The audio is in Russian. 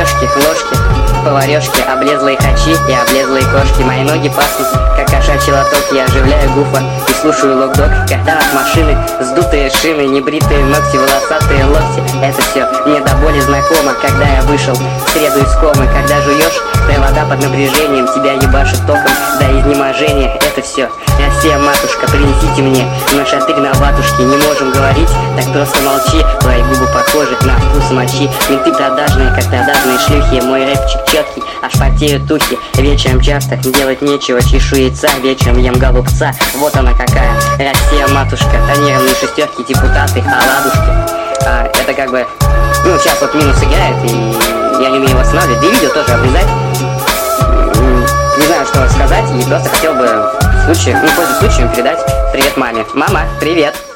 Матрешки, ложки, поварешки, облезлые хачи и облезлые кошки. Мои ноги пахнут, как кошачий лоток. Я оживляю гуфа и слушаю лок-дог. Когда от машины сдутые шины, небритые ногти, волосатые локти. Это все мне до боли знакомо. Когда я вышел в среду из комы, когда жуешь провода под напряжением, тебя ебашит током до изнеможения. Это все Россия, матушка, принесите мне на шатырь на ватушке. Не можем говорить, так просто молчи. Твои губы похожи на вкус мочи. Менты продажные, как продажные шлюхи. Мой рэпчик четкий, аж потеют ухи. Вечером часто делать нечего, чешу яйца. Вечером ем голубца, вот она какая Россия, матушка. Тонированные шестерки, депутаты, оладушки. Это как бы, ну, сейчас вот минус играет, и я не умею его останавливать. Да и видео тоже обрезать. Не знаю, что сказать, и просто хотел бы пользуясь случаем, передать привет маме. Мама, привет!